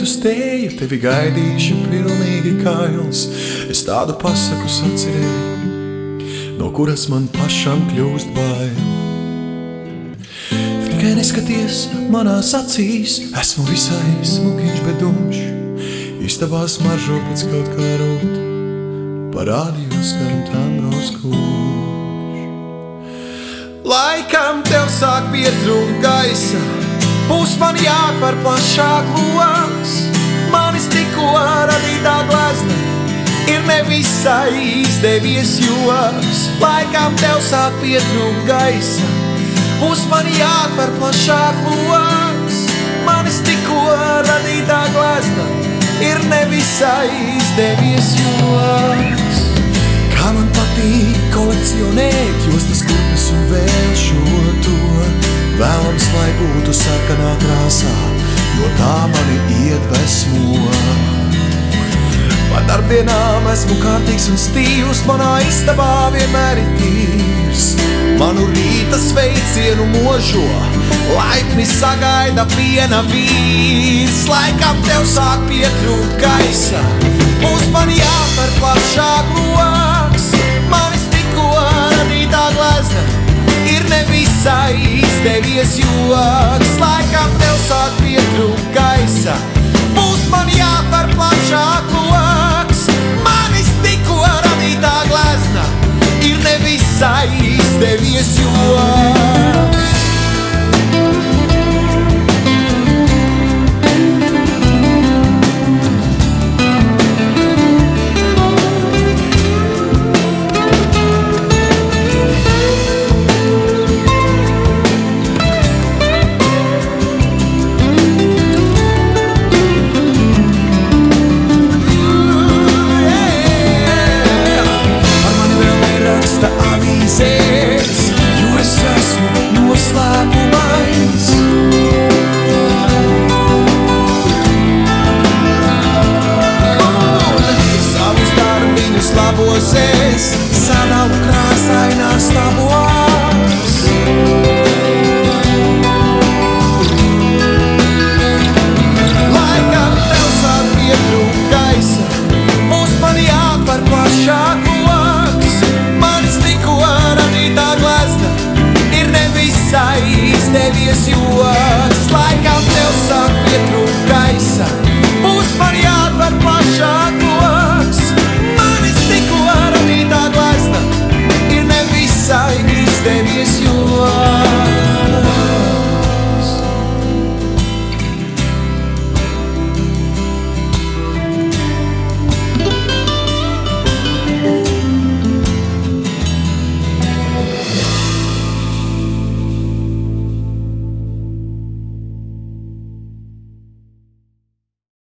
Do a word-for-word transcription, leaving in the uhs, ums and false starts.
uz teju, tevi gaidīšu pilnīgi kails. Es tādu pasaku sacerēju, no kuras man pašam kļūst bail. Tikai neskaties manās acīs, esmu visai smukiņš, bet dumšs. Istabā smaržo pēc kaut kā rūt, parādījos, skan tango skūš. Laikam tev sāk pietrūkt gaisa, būs man jāatver plašāk loks. Manis tikko radītā glezna ir nevisai izdevies joks. Laikam tev sāk pietrūkt gaisa, būs man jāatver plašāk loks. Manis tikko radītā glezna ir nevisai izdevies joks. Kā man patīk kolekcionēt jostas, kurpes un vēl šo to. Vēlams, lai būtu sarkanā krāsā, jo tā mani iedvesmo. Par darbdienām esmu kārtīgs un stīvs, manā istabā vienmēr ir tīrs. Manu rīta sveicienu možo, laipni sagaida piena vīrs. Laikam tev sāk pietrūkt gaisa, būs man jāatver plašāk loks. Manis tikko radītā glezna ir nevisai izdevies joks. Laikam tev sāk pietrūkt gaisa, būs man jāatver plašāk loks. Manis tikko radītā glezna ir nevisai izdevies joks. Jo es esmu noslēpumains. Un savus darbiņus labos es sadalu krāsainās labos. Laikam tev sāk pietrūkt gaisa, būs man jāatver plašāk loks. Manis tikko radītā glezna ir nevisai izdevies joks. Laikam tev sāk pietrūkt gaisa, būs man jāatver plašāk loks. Manis tikko radītā glezna ir nevisai izdevies joks.